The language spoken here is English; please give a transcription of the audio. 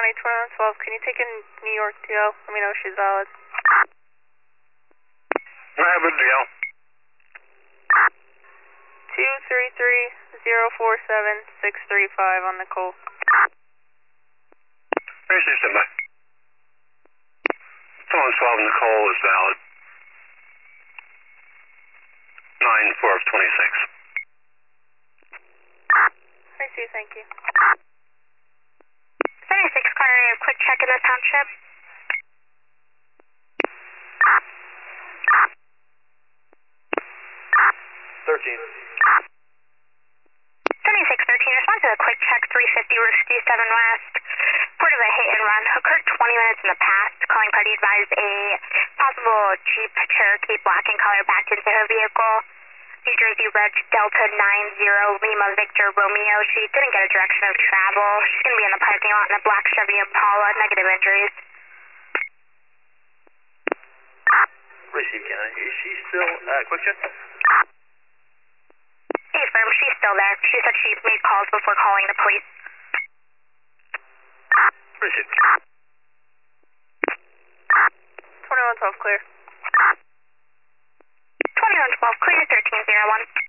County 2112, can you take in New York DL? Let me know if she's valid. Rapid DL. 233-047-635 on Nicole. Receive standby. 2112 Nicole is valid. 9-4 of 26. Receive, thank you. 76 car, a quick check in the township. 13. 7613, respond to a quick check 350 Route 57 West. Report of a hit and run occurred 20 minutes in the past. Calling party advised a possible Jeep Cherokee black in color backed into her vehicle. New Jersey Reg Delta 90 Lima Victor Romeo. She didn't get a direction of travel. She's going to be in the parking lot in a black Chevy Impala. Negative injuries. Receive County. Is she still quick check? Hey, firm, she's still there. She said she made calls before calling the police. Receive. 2112 clear. 2112, clear 1301.